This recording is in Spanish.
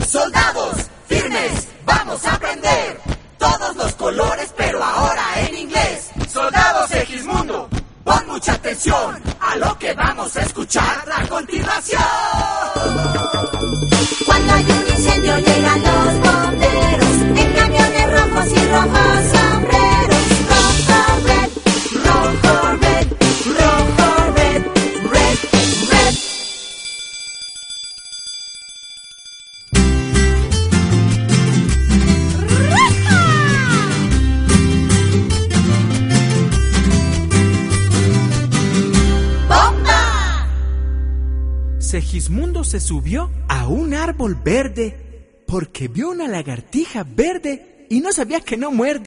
Soldados, firmes, vamos a aprender todos los colores, pero ahora en inglés. Soldados Segismundo, pon mucha atención a lo que vamos a escuchar a continuación. Cuando hay un incendio llegan los bomberos en camiones rojos y rojos sombreros. Rojo, red, rojo, red, rojo, red, red, red. ¡Bomba! Segismundo se subió a un árbol verde porque vio una lagartija verde y no sabía que no muerde.